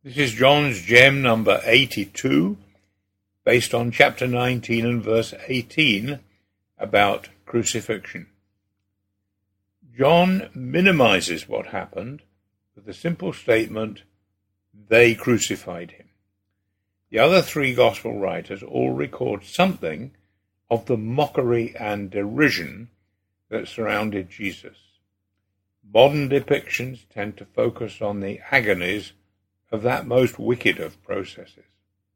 This is John's Gem number 82, based on chapter 19 and verse 18 about crucifixion. John minimizes what happened with the simple statement, "They crucified him." The other three gospel writers all record something of the mockery and derision that surrounded Jesus. Modern depictions tend to focus on the agonies of that most wicked of processes.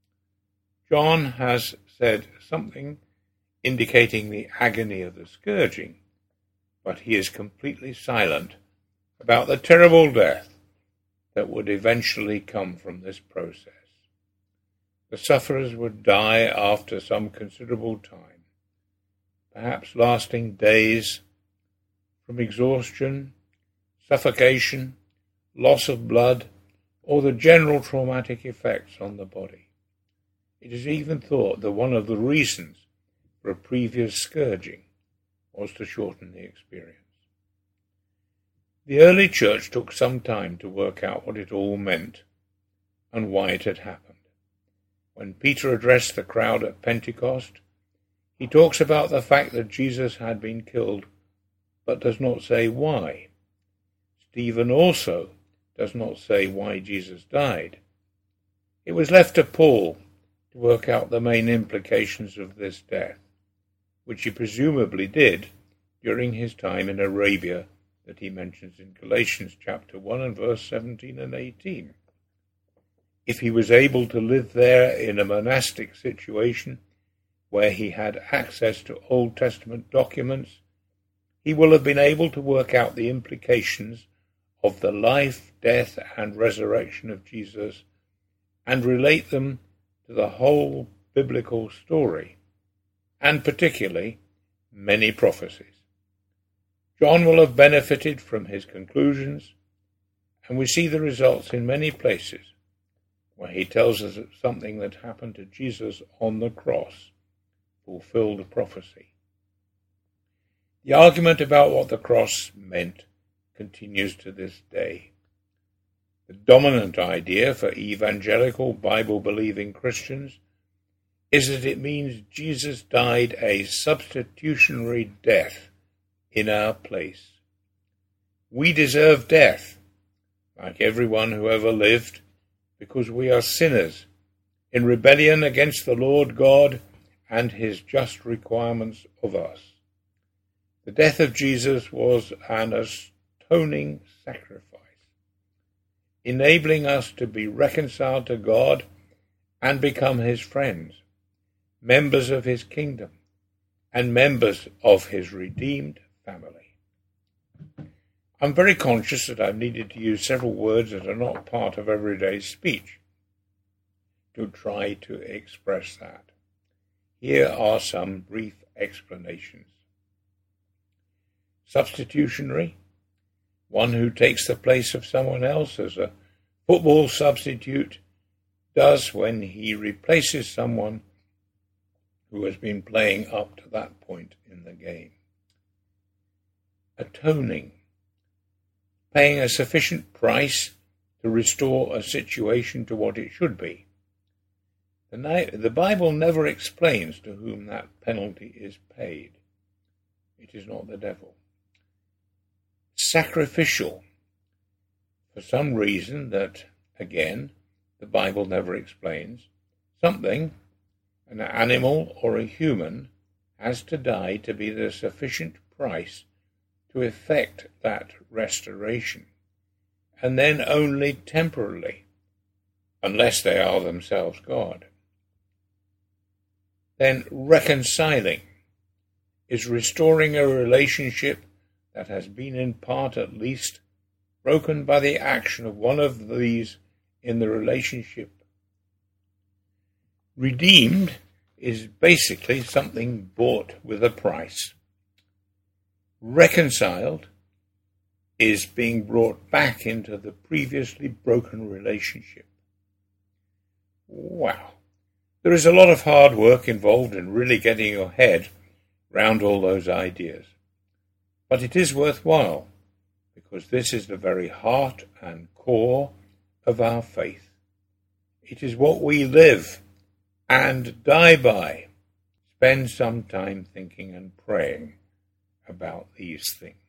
John has said something indicating the agony of the scourging, but he is completely silent about the terrible death that would eventually come from this process. The sufferers would die after some considerable time, perhaps lasting days, from exhaustion, suffocation, loss of blood, or the general traumatic effects on the body. It is even thought that one of the reasons for a previous scourging was to shorten the experience. The early church took some time to work out what it all meant and why it had happened. When Peter addressed the crowd at Pentecost, he talks about the fact that Jesus had been killed, but does not say why. Stephen also does not say why Jesus died. It was left to Paul to work out the main implications of this death, which he presumably did during his time in Arabia that he mentions in Galatians chapter 1 and verse 17 and 18. If he was able to live there in a monastic situation where he had access to Old Testament documents, he will have been able to work out the implications of the life, death, and resurrection of Jesus and relate them to the whole biblical story, and particularly many prophecies. John will have benefited from his conclusions, and we see the results in many places where he tells us that something that happened to Jesus on the cross fulfilled prophecy. The argument about what the cross meant continues to this day. The dominant idea for evangelical Bible-believing Christians is that it means Jesus died a substitutionary death in our place. We deserve death, like everyone who ever lived, because we are sinners in rebellion against the Lord God and his just requirements of us. The death of Jesus was an atoning sacrifice, enabling us to be reconciled to God and become his friends, members of his kingdom, and members of his redeemed family. I'm very conscious that I've needed to use several words that are not part of everyday speech to try to express that. Here are some brief explanations. Substitutionary, one who takes the place of someone else, as a football substitute does when he replaces someone who has been playing up to that point in the game. Atoning, paying a sufficient price to restore a situation to what it should be. The Bible never explains to whom that penalty is paid. It is not the devil. Sacrificial, for some reason that, again, the Bible never explains, something, an animal or a human, has to die to be the sufficient price to effect that restoration, and then only temporarily, unless they are themselves God. Then reconciling is restoring a relationship that has been in part at least broken by the action of one of these in the relationship. Redeemed is basically something bought with a price. Reconciled is being brought back into the previously broken relationship. Wow. There is a lot of hard work involved in really getting your head round all those ideas. But it is worthwhile, because this is the very heart and core of our faith. It is what we live and die by. Spend some time thinking and praying about these things.